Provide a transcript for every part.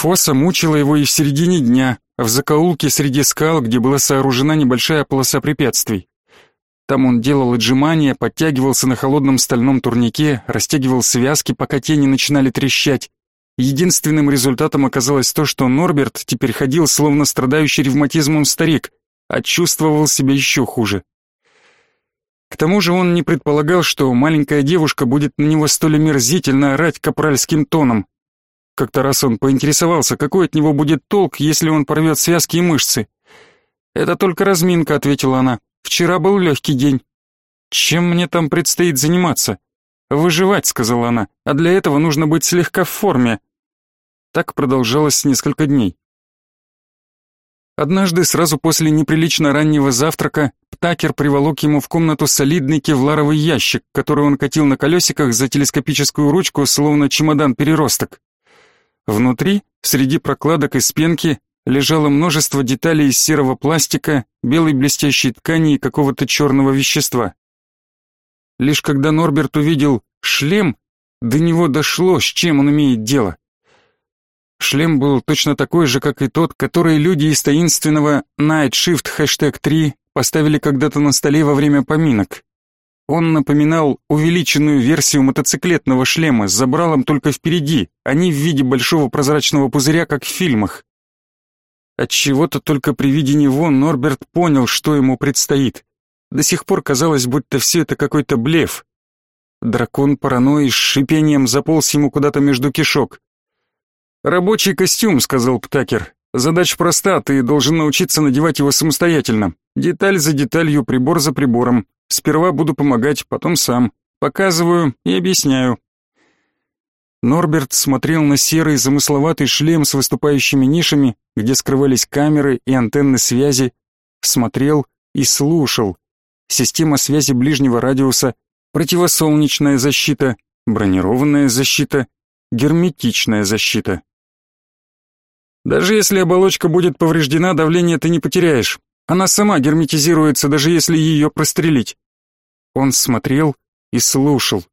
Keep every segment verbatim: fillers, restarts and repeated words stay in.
Фоса мучила его и в середине дня, в закоулке среди скал, где была сооружена небольшая полоса препятствий. Там он делал отжимания, подтягивался на холодном стальном турнике, растягивал связки, пока те не начинали трещать. Единственным результатом оказалось то, что Норберт теперь ходил словно страдающий ревматизмом старик, а чувствовал себя еще хуже. К тому же он не предполагал, что маленькая девушка будет на него столь омерзительно орать капральским тоном. Как-то раз он поинтересовался, какой от него будет толк, если он порвет связки и мышцы. «Это только разминка», — ответила она. «Вчера был легкий день». «Чем мне там предстоит заниматься?» «Выживать», — сказала она, — «а для этого нужно быть слегка в форме». Так продолжалось несколько дней. Однажды, сразу после неприлично раннего завтрака, Птакер приволок ему в комнату солидный кевларовый ящик, который он катил на колесиках за телескопическую ручку, словно чемодан-переросток. Внутри, среди прокладок из пенки, лежало множество деталей из серого пластика, белой блестящей ткани и какого-то черного вещества. Лишь когда Норберт увидел шлем, до него дошло, с чем он имеет дело. Шлем был точно такой же, как и тот, который люди из таинственного Night Shift хэштег три поставили когда-то на столе во время поминок. Он напоминал увеличенную версию мотоциклетного шлема с забралом только впереди, а не в виде большого прозрачного пузыря, как в фильмах. Отчего-то только при виде него Норберт понял, что ему предстоит. До сих пор казалось, будто все это какой-то блеф. Дракон паранойи с шипением заполз ему куда-то между кишок. «Рабочий костюм», — сказал Птакер. «Задача проста, ты должен научиться надевать его самостоятельно. Деталь за деталью, прибор за прибором. Сперва буду помогать, потом сам. Показываю и объясняю». Норберт смотрел на серый замысловатый шлем с выступающими нишами, где скрывались камеры и антенны связи, смотрел и слушал. Система связи ближнего радиуса, противосолнечная защита, бронированная защита, герметичная защита. Даже если оболочка будет повреждена, давление ты не потеряешь. Она сама герметизируется, даже если ее прострелить. Он смотрел и слушал.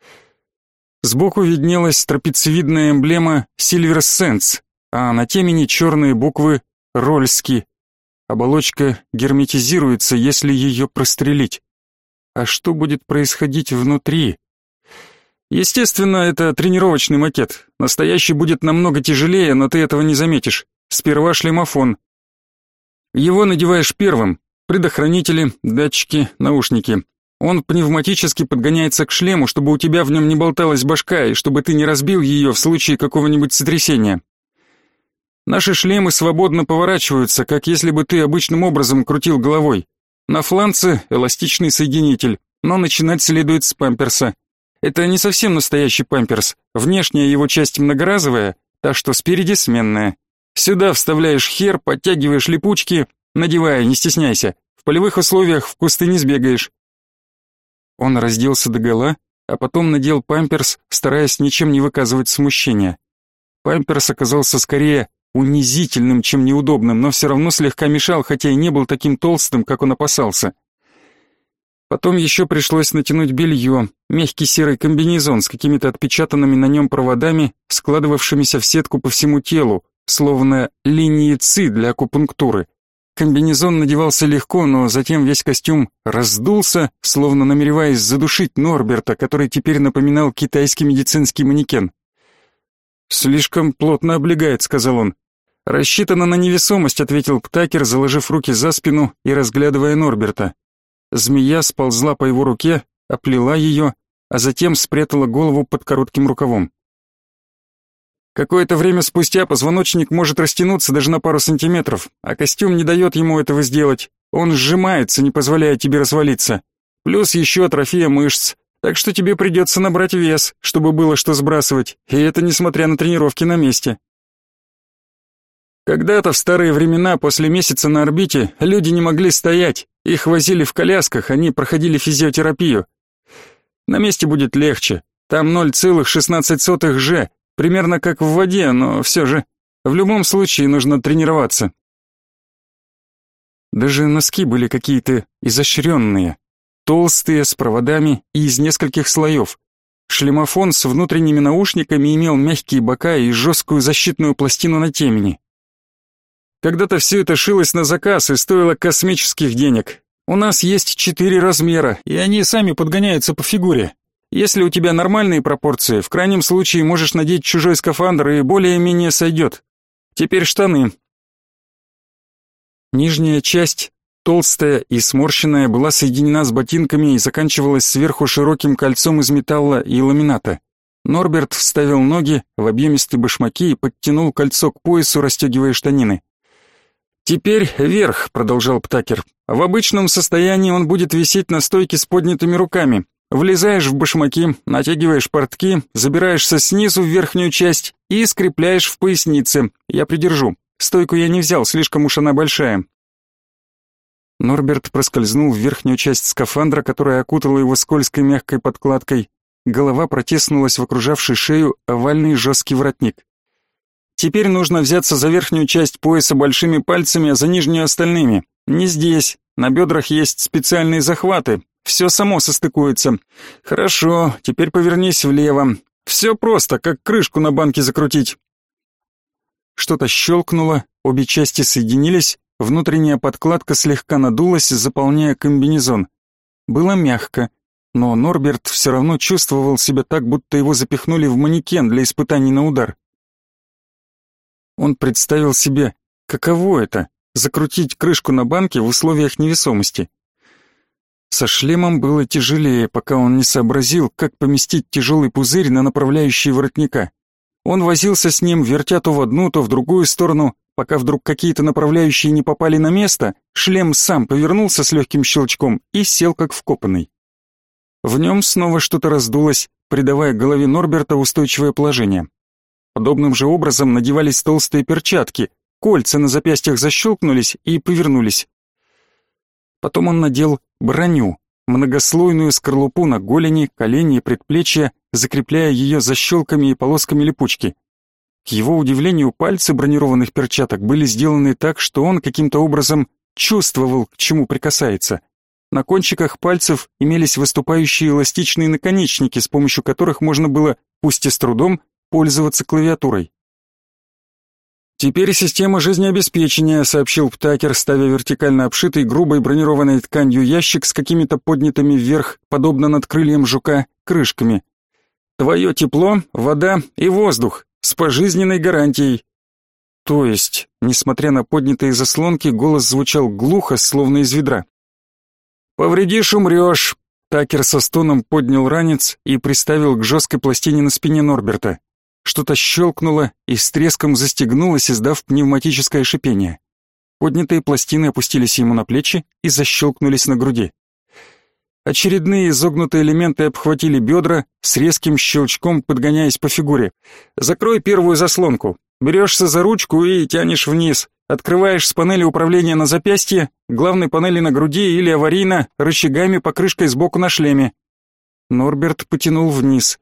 Сбоку виднелась трапециевидная эмблема Silver Sands, а на темени черные буквы Рольски. Оболочка герметизируется, если ее прострелить. А что будет происходить внутри? Естественно, это тренировочный макет. Настоящий будет намного тяжелее, но ты этого не заметишь. Сперва шлемофон. Его надеваешь первым. Предохранители, датчики, наушники. Он пневматически подгоняется к шлему, чтобы у тебя в нем не болталась башка и чтобы ты не разбил ее в случае какого-нибудь сотрясения. Наши шлемы свободно поворачиваются, как если бы ты обычным образом крутил головой. На фланце эластичный соединитель, но начинать следует с памперса. Это не совсем настоящий памперс, внешняя его часть многоразовая, та, что спереди сменная. Сюда вставляешь хер, подтягиваешь липучки, надевая, не стесняйся. В полевых условиях в кусты не сбегаешь. Он разделся догола, а потом надел памперс, стараясь ничем не выказывать смущения. Памперс оказался скорее унизительным, чем неудобным, но все равно слегка мешал, хотя и не был таким толстым, как он опасался. Потом еще пришлось натянуть белье, мягкий серый комбинезон с какими-то отпечатанными на нем проводами, складывавшимися в сетку по всему телу, словно линии ЦИ для акупунктуры. Комбинезон надевался легко, но затем весь костюм раздулся, словно намереваясь задушить Норберта, который теперь напоминал китайский медицинский манекен. «Слишком плотно облегает», — сказал он. «Рассчитано на невесомость», — ответил Птакер, заложив руки за спину и разглядывая Норберта. Змея сползла по его руке, оплела ее, а затем спрятала голову под коротким рукавом. Какое-то время спустя позвоночник может растянуться даже на пару сантиметров, а костюм не дает ему этого сделать. Он сжимается, не позволяя тебе развалиться. Плюс еще атрофия мышц, так что тебе придется набрать вес, чтобы было что сбрасывать, и это несмотря на тренировки на месте. Когда-то в старые времена, после месяца на орбите, люди не могли стоять, их возили в колясках, они проходили физиотерапию. На месте будет легче, там ноль целых шестнадцать сотых же, примерно как в воде, но все же, в любом случае нужно тренироваться. Даже носки были какие-то изощренные, толстые, с проводами и из нескольких слоев. Шлемофон с внутренними наушниками имел мягкие бока и жесткую защитную пластину на темени. Когда-то все это шилось на заказ и стоило космических денег. У нас есть четыре размера, и они сами подгоняются по фигуре. Если у тебя нормальные пропорции, в крайнем случае можешь надеть чужой скафандр и более-менее сойдет. Теперь штаны. Нижняя часть, толстая и сморщенная, была соединена с ботинками и заканчивалась сверху широким кольцом из металла и ламината. Норберт вставил ноги в объемистые башмаки и подтянул кольцо к поясу, расстегивая штанины. «Теперь вверх», — продолжал Птакер. «В обычном состоянии он будет висеть на стойке с поднятыми руками. Влезаешь в башмаки, натягиваешь портки, забираешься снизу в верхнюю часть и скрепляешь в пояснице. Я придержу. Стойку я не взял, слишком уж она большая». Норберт проскользнул в верхнюю часть скафандра, которая окутала его скользкой мягкой подкладкой. Голова протиснулась в окружавший шею овальный жесткий воротник. Теперь нужно взяться за верхнюю часть пояса большими пальцами, а за нижнюю остальными. Не здесь. На бедрах есть специальные захваты. Все само состыкуется. Хорошо, теперь повернись влево. Все просто, как крышку на банке закрутить. Что-то щелкнуло, обе части соединились, внутренняя подкладка слегка надулась, заполняя комбинезон. Было мягко, но Норберт все равно чувствовал себя так, будто его запихнули в манекен для испытаний на удар. Он представил себе, каково это — закрутить крышку на банке в условиях невесомости. Со шлемом было тяжелее, пока он не сообразил, как поместить тяжелый пузырь на направляющий воротника. Он возился с ним, вертя то в одну, то в другую сторону, пока вдруг какие-то направляющие не попали на место, шлем сам повернулся с легким щелчком и сел как вкопанный. В нем снова что-то раздулось, придавая голове Норберта устойчивое положение. Подобным же образом надевались толстые перчатки, кольца на запястьях защелкнулись и повернулись. Потом он надел броню, многослойную скорлупу на голени, колени и предплечья, закрепляя ее защелками и полосками липучки. К его удивлению, пальцы бронированных перчаток были сделаны так, что он каким-то образом чувствовал, к чему прикасается. На кончиках пальцев имелись выступающие эластичные наконечники, с помощью которых можно было, пусть и с трудом, пользоваться клавиатурой. «Теперь система жизнеобеспечения», — сообщил Птакер, ставя вертикально обшитый грубой бронированной тканью ящик с какими-то поднятыми вверх, подобно над крыльям жука, крышками. «Твое тепло, вода и воздух с пожизненной гарантией». То есть, несмотря на поднятые заслонки, голос звучал глухо, словно из ведра. «Повредишь — умрешь». Такер со стоном поднял ранец и приставил к жесткой пластине на спине Норберта. Что-то щелкнуло и с треском застегнулось, издав пневматическое шипение. Поднятые пластины опустились ему на плечи и защелкнулись на груди. Очередные изогнутые элементы обхватили бедра, с резким щелчком подгоняясь по фигуре. «Закрой первую заслонку. Берешься за ручку и тянешь вниз. Открываешь с панели управления на запястье, главной панели на груди или аварийно, рычагами покрышкой сбоку на шлеме». Норберт потянул вниз.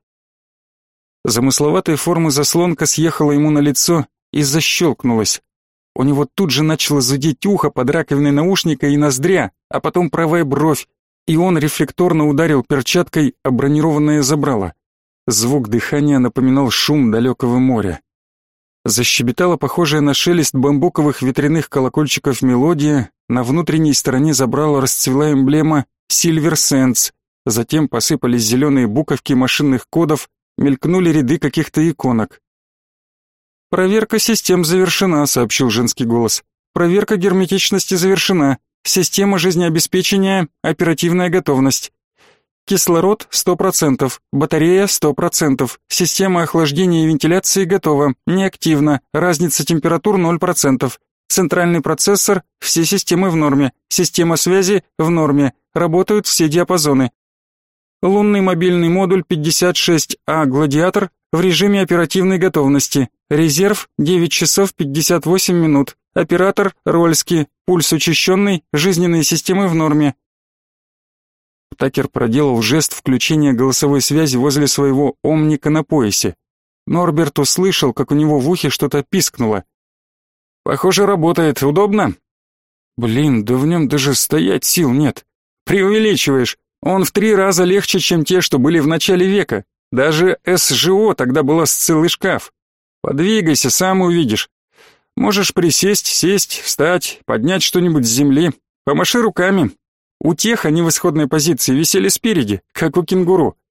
Замысловатой формы заслонка съехала ему на лицо и защелкнулась. У него тут же начало зудеть ухо под раковиной наушника и ноздря, а потом правая бровь, и он рефлекторно ударил перчаткой о бронированное забрало. Звук дыхания напоминал шум далекого моря. Защебетала похожая на шелест бамбуковых ветряных колокольчиков мелодия, на внутренней стороне забрала расцвела эмблема Silver Sands, затем посыпались зеленые буковки машинных кодов, мелькнули ряды каких-то иконок. «Проверка систем завершена», — сообщил женский голос. «Проверка герметичности завершена. Система жизнеобеспечения, оперативная готовность. Кислород сто процентов, батарея сто процентов, система охлаждения и вентиляции готова, неактивна, разница температур ноль процентов. Центральный процессор, все системы в норме, система связи в норме, работают все диапазоны. Лунный мобильный модуль пятьдесят шесть А «Гладиатор» в режиме оперативной готовности. Резерв девять часов пятьдесят восемь минут. Оператор Рольский. Пульс учащенный, жизненные системы в норме. Такер проделал жест включения голосовой связи возле своего омника на поясе. Норберт услышал, как у него в ухе что-то пискнуло. «Похоже, работает. Удобно?» «Блин, да в нем даже стоять сил нет». «Преувеличиваешь. Он в три раза легче, чем те, что были в начале века. Даже эс жэ о тогда было с целый шкаф. Подвигайся, сам увидишь. Можешь присесть, сесть, встать, поднять что-нибудь с земли. Помаши руками. У тех они в исходной позиции висели спереди, как у кенгуру.